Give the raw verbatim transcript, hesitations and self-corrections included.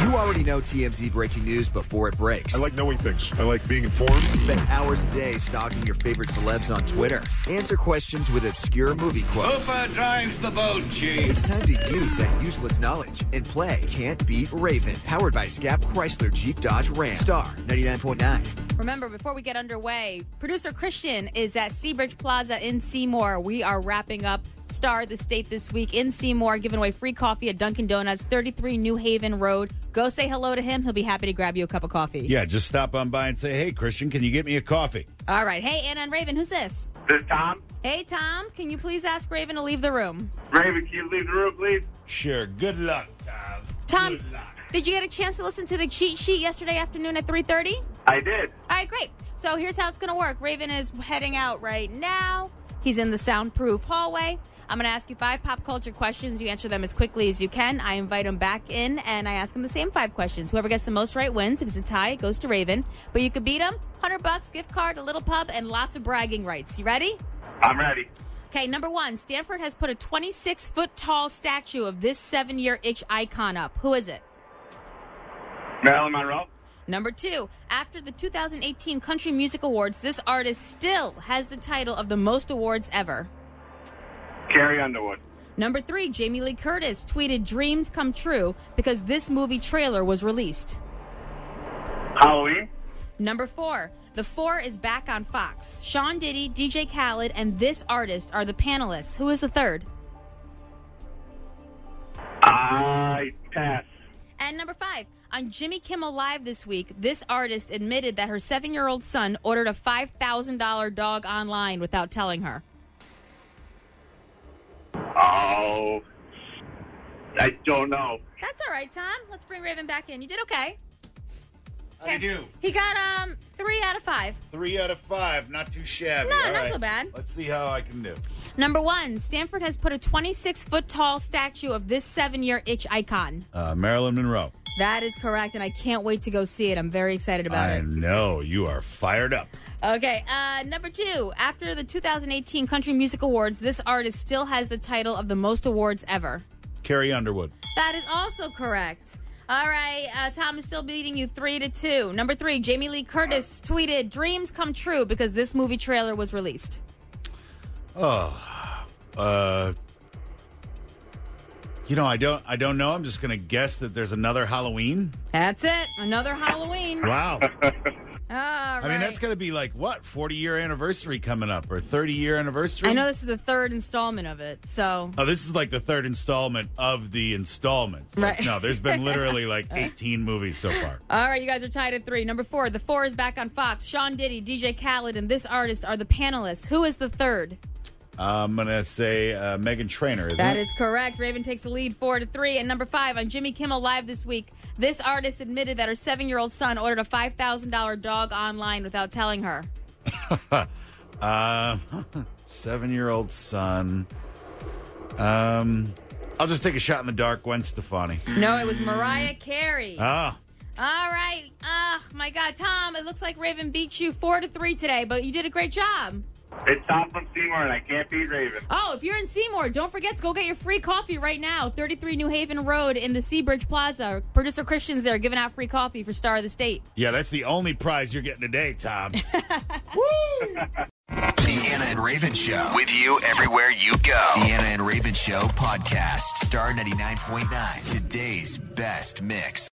You already know T M Z breaking news before it breaks. I like knowing things. I like being informed. Spend hours a day stalking your favorite celebs on Twitter. Answer questions with obscure movie quotes. Hooper drives the boat, Chief. It's time to use that useless knowledge and play Can't Beat Raven. Powered by Scap Chrysler Jeep Dodge Ram. Star ninety-nine point nine. Remember, before we get underway, producer Christian is at Seabridge Plaza in Seymour. We are wrapping up Star of the State this week in Seymour, giving away free coffee at Dunkin' Donuts, thirty-three New Haven Road. Go say hello to him. He'll be happy to grab you a cup of coffee. Yeah, just stop on by and say, hey, Christian, can you get me a coffee? All right. Hey, Anna and Raven, who's this? This is Tom. Hey, Tom, can you please ask Raven to leave the room? Raven, can you leave the room, please? Sure. Good luck, Tom. Tom, Good luck. Did you get a chance to listen to the cheat sheet yesterday afternoon at three thirty? I did. All right, great. So here's how it's going to work. Raven is heading out right now. He's in the soundproof hallway. I'm going to ask you five pop culture questions. You answer them as quickly as you can. I invite him back in, and I ask him the same five questions. Whoever gets the most right wins. If it's a tie, it goes to Raven. But you could beat him. one hundred bucks, gift card, a little pub, and lots of bragging rights. You ready? I'm ready. Okay, number one. Stanford has put a twenty-six foot tall statue of this seven-year itch icon up. Who is it? Marilyn Monroe. Number two, after the two thousand eighteen Country Music Awards, this artist still has the title of the most awards ever. Carrie Underwood. Number three, Jamie Lee Curtis tweeted dreams come true because this movie trailer was released. Halloween. Number four, The Four is back on Fox. Sean Diddy, D J Khaled, and this artist are the panelists. Who is the third? I pass. And number five, on Jimmy Kimmel Live this week, this artist admitted that her seven-year-old son ordered a five thousand dollars dog online without telling her. Oh, I don't know. That's all right, Tom. Let's bring Raven back in. You did okay. How do you do? He got um three out of five. Three out of five. Not too shabby. No, All not right. so bad. Let's see how I can do. Number one, Stanford has put a twenty-six foot tall statue of this seven-year itch icon. Uh, Marilyn Monroe. That is correct, and I can't wait to go see it. I'm very excited about I it. know. You are fired up. Okay, uh, number two, after the two thousand eighteen Country Music Awards, this artist still has the title of the most awards ever. Carrie Underwood. That is also correct. All right, uh, Tom is still beating you three to two. Number three, Jamie Lee Curtis tweeted, dreams come true because this movie trailer was released. Oh, uh, you know, I don't, I don't know. I'm just going to guess that there's another Halloween. That's it. Another Halloween. Wow. All right. I mean, that's going to be like, what, forty-year anniversary coming up or thirty-year anniversary? I know this is the third installment of it, so... Oh, this is like the third installment of the installments. Like, Right. No, there's been literally like eighteen movies so far. All right, you guys are tied at three. Number four, The Four is back on Fox. Sean Diddy, D J Khaled, and this artist are the panelists. Who is the third? I'm going to say uh, Meghan Trainor, isn't That it? is correct. Raven takes the lead four to three. And number five, on Jimmy Kimmel Live this week, this artist admitted that her seven-year-old son ordered a five thousand dollars dog online without telling her. uh, seven-year-old son. Um, I'll just take a shot in the dark. Gwen Stefani. No, it was Mariah Carey. Ah. All right. Oh, my God. Tom, it looks like Raven beat you four to three today, but you did a great job. It's Tom from Seymour, and I can't beat Raven. Oh, if you're in Seymour, don't forget to go get your free coffee right now. thirty-three New Haven Road in the Seabridge Plaza. Producer Christian's there giving out free coffee for Star of the State. Yeah, that's the only prize you're getting today, Tom. Woo! The Anna and Raven Show. With you everywhere you go. The Anna and Raven Show podcast. Star ninety-nine point nine. Today's best mix.